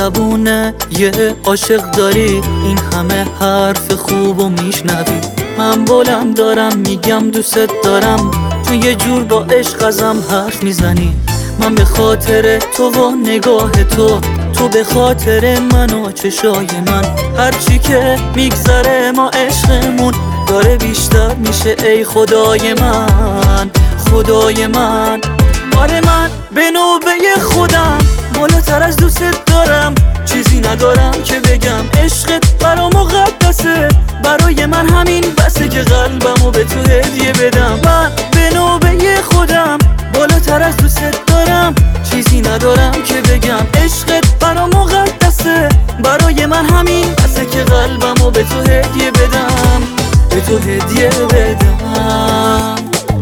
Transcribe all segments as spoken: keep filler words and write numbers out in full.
زبونه یه عاشق داری، این همه حرف خوب و میشنوی. من بلند دارم میگم دوست دارم، چون یه جور با عشق ازم حرف میزنی. من به خاطر تو و نگاه تو، تو به خاطر من و چشای من. هرچی که میگذره ما عشقمون داره بیشتر میشه ای خدای من، خدای من. آره من به نوبه خودم بالاتر از دوست دارم، چیزی ندارم که بگم. عشقت برا مقدسه، برای من همین بسه که قلبمو به تو هدیه بدم. من به نوبه خودم بالاتر از دوست دارم، چیزی ندارم که بگم. عشقت برا مقدسه، برای من همین بسه که قلبمو به تو هدیه بدم، به تو هدیه بدم.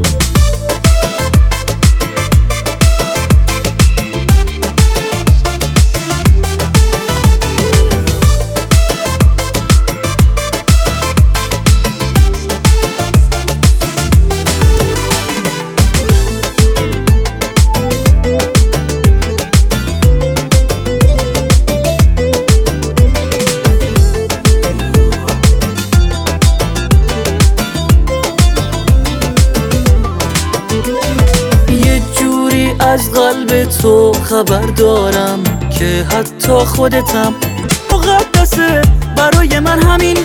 از قلب تو خبر دارم که حتی خودتم مقدسه، برای من همین